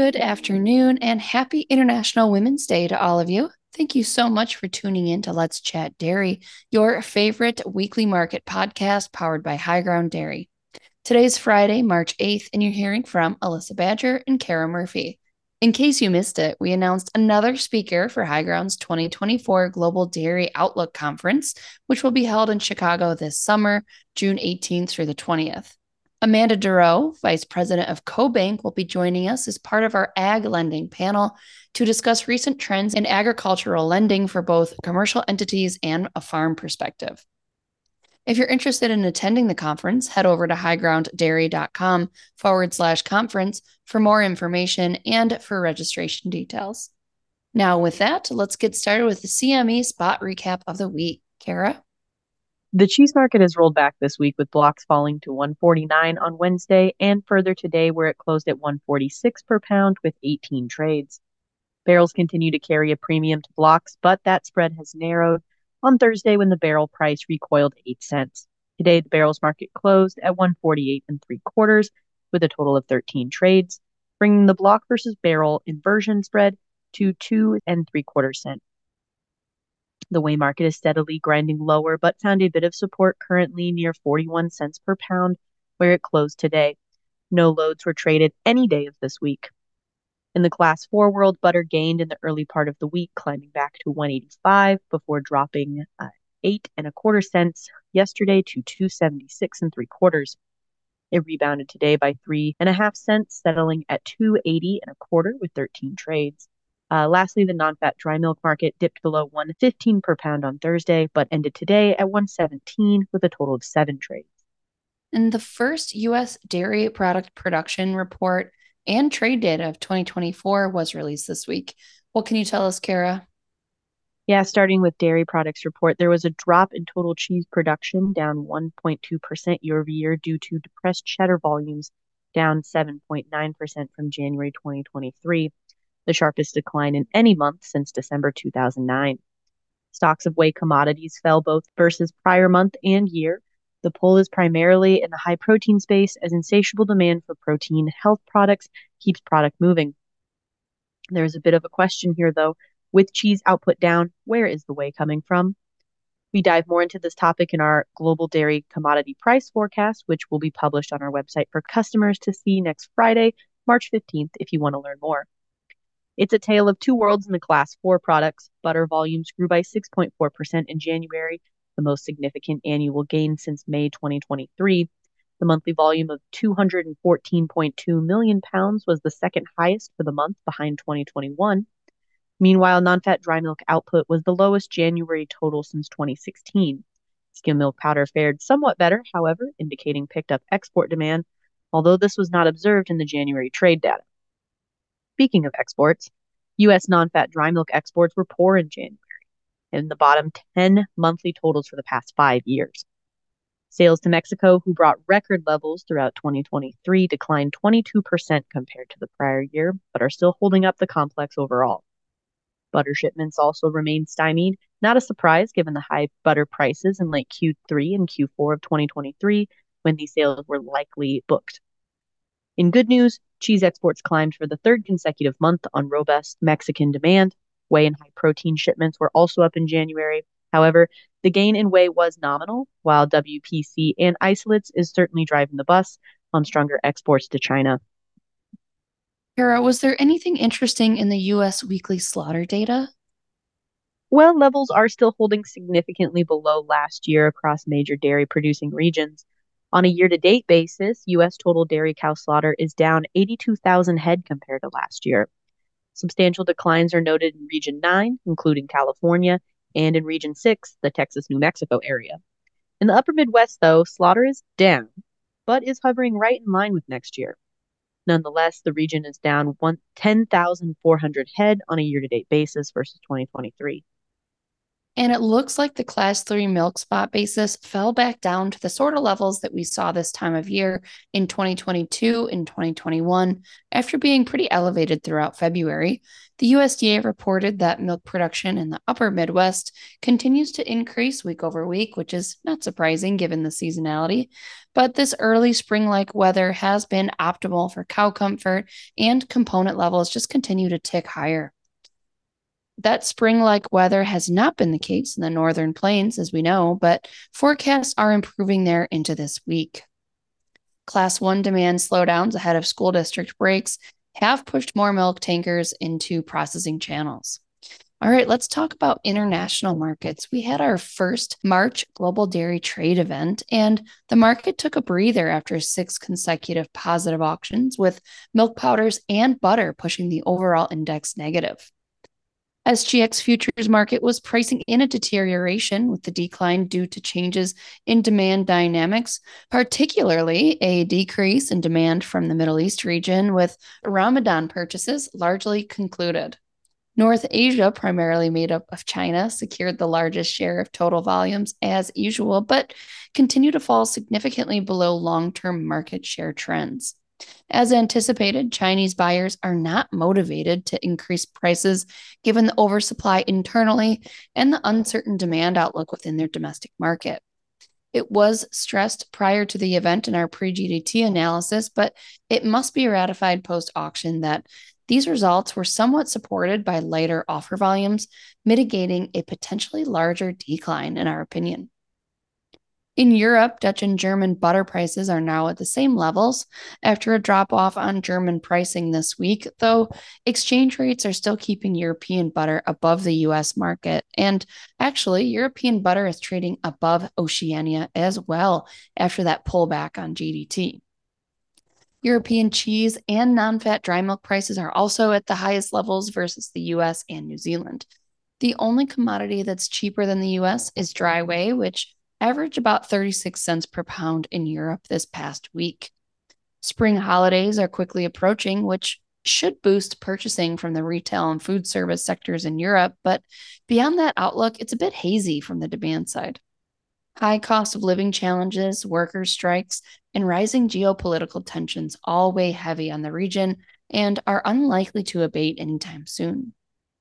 Good afternoon and happy International Women's Day to all of you. Thank you so much for tuning in to Let's Chat Dairy, your favorite weekly market podcast powered by High Ground Dairy. Today's Friday, March 8th, and you're hearing from Alyssa Badger and Kara Murphy. In case you missed it, we announced another speaker for High Ground's 2024 Global Dairy Outlook Conference, which will be held in Chicago this summer, June 18th through the 20th. Amanda Duro, Vice President of CoBank, will be joining us as part of our Ag Lending panel to discuss recent trends in agricultural lending for both commercial entities and a farm perspective. If you're interested in attending the conference, head over to highgrounddairy.com/conference for more information and for registration details. Now, with that, let's get started with the CME spot recap of the week. Kara? The cheese market has rolled back this week with blocks falling to 149 on Wednesday and further today where it closed at 146 per pound with 18 trades. Barrels continue to carry a premium to blocks, but that spread has narrowed on Thursday when the barrel price recoiled 8 cents. Today, the barrels market closed at 148 3/4 with a total of 13 trades, bringing the block versus barrel inversion spread to 2 3/4 cents. The whey market is steadily grinding lower, but found a bit of support currently near 41 cents per pound, where it closed today. No loads were traded any day of this week. In the Class 4 world, butter gained in the early part of the week, climbing back to 185 before dropping 8 1/4 cents yesterday to 276 3/4. It rebounded today by 3 1/2 cents, settling at 280 1/4 with 13 trades. Lastly, the non-fat dry milk market dipped below 115 per pound on Thursday, but ended today at 117 with a total of 7 trades. And the first U.S. dairy product production report and trade data of 2024 was released this week. What can you tell us, Kara? Yeah, starting with dairy products report, there was a drop in total cheese production, down 1.2% year over year due to depressed cheddar volumes, down 7.9% from January 2023. The sharpest decline in any month since December 2009. Stocks of whey commodities fell both versus prior month and year. The pull is primarily in the high protein space as insatiable demand for protein health products keeps product moving. There's a bit of a question here, though. With cheese output down, where is the whey coming from? We dive more into this topic in our global dairy commodity price forecast, which will be published on our website for customers to see next Friday, March 15th, if you want to learn more. It's a tale of two worlds in the Class 4 products. Butter volumes grew by 6.4% in January, the most significant annual gain since May 2023. The monthly volume of 214.2 million pounds was the second highest for the month behind 2021. Meanwhile, non-fat dry milk output was the lowest January total since 2016. Skim milk powder fared somewhat better, however, indicating picked up export demand, although this was not observed in the January trade data. Speaking of exports, U.S. non-fat dry milk exports were poor in January, in the bottom 10 monthly totals for the past 5 years. Sales to Mexico, who brought record levels throughout 2023, declined 22% compared to the prior year, but are still holding up the complex overall. Butter shipments also remain stymied, not a surprise given the high butter prices in late Q3 and Q4 of 2023, when these sales were likely booked. In good news, cheese exports climbed for the third consecutive month on robust Mexican demand. Whey and high protein shipments were also up in January. However, the gain in whey was nominal, while WPC and isolates is certainly driving the bus on stronger exports to China. Kara, was there anything interesting in the U.S. weekly slaughter data? Well, levels are still holding significantly below last year across major dairy producing regions. On a year-to-date basis, U.S. total dairy cow slaughter is down 82,000 head compared to last year. Substantial declines are noted in Region 9, including California, and in Region 6, the Texas-New Mexico area. In the upper Midwest, though, slaughter is down, but is hovering right in line with next year. Nonetheless, the region is down 10,400 head on a year-to-date basis versus 2023. And it looks like the Class 3 milk spot basis fell back down to the sort of levels that we saw this time of year in 2022 and 2021 after being pretty elevated throughout February. The USDA reported that milk production in the upper Midwest continues to increase week over week, which is not surprising given the seasonality. But this early spring like weather has been optimal for cow comfort, and component levels just continue to tick higher. That spring like weather has not been the case in the northern plains, as we know, but forecasts are improving there into this week. Class 1 demand slowdowns ahead of school district breaks have pushed more milk tankers into processing channels. All right, let's talk about international markets. We had our first March Global Dairy Trade event, and the market took a breather after 6 consecutive positive auctions, with milk powders and butter pushing the overall index negative. SGX futures market was pricing in a deterioration with the decline due to changes in demand dynamics, particularly a decrease in demand from the Middle East region, with Ramadan purchases largely concluded. North Asia, primarily made up of China, secured the largest share of total volumes as usual, but continue to fall significantly below long-term market share trends. As anticipated, Chinese buyers are not motivated to increase prices given the oversupply internally and the uncertain demand outlook within their domestic market. It was stressed prior to the event in our pre-GDT analysis, but it must be ratified post-auction that these results were somewhat supported by lighter offer volumes, mitigating a potentially larger decline, in our opinion. In Europe, Dutch and German butter prices are now at the same levels after a drop off on German pricing this week, though exchange rates are still keeping European butter above the US market. And actually, European butter is trading above Oceania as well after that pullback on GDT. European cheese and non fat dry milk prices are also at the highest levels versus the US and New Zealand. The only commodity that's cheaper than the US is dry whey, which averaged about 36 cents per pound in Europe this past week. Spring holidays are quickly approaching, which should boost purchasing from the retail and food service sectors in Europe, but beyond that outlook, it's a bit hazy from the demand side. High cost of living challenges, worker strikes, and rising geopolitical tensions all weigh heavy on the region and are unlikely to abate anytime soon.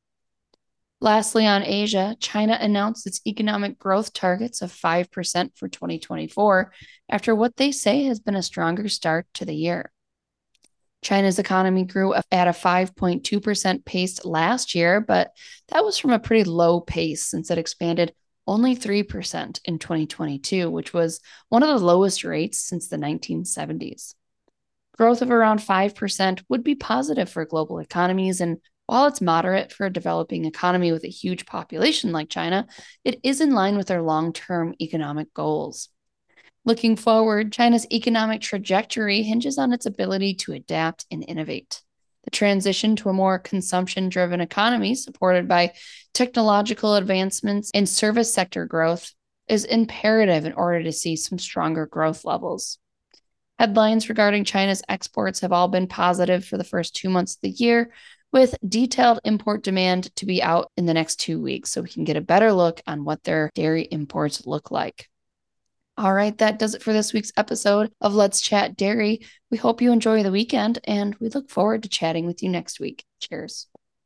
Lastly, on Asia, China announced its economic growth targets of 5% for 2024 after what they say has been a stronger start to the year. China's economy grew at a 5.2% pace last year, but that was from a pretty low pace since it expanded only 3% in 2022, which was one of the lowest rates since the 1970s. Growth of around 5% would be positive for global economies, and while it's moderate for a developing economy with a huge population like China, it is in line with their long-term economic goals. Looking forward, China's economic trajectory hinges on its ability to adapt and innovate. The transition to a more consumption-driven economy supported by technological advancements and service sector growth is imperative in order to see some stronger growth levels. Headlines regarding China's exports have all been positive for the first 2 months of the year, with detailed import demand to be out in the next 2 weeks so we can get a better look on what their dairy imports look like. All right, that does it for this week's episode of Let's Chat Dairy. We hope you enjoy the weekend, and we look forward to chatting with you next week. Cheers.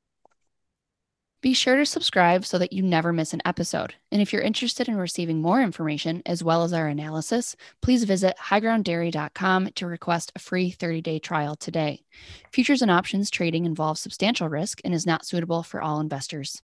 Be sure to subscribe so that you never miss an episode. And if you're interested in receiving more information as well as our analysis, please visit highgrounddairy.com to request a free 30-day trial today. Futures and options trading involves substantial risk and is not suitable for all investors.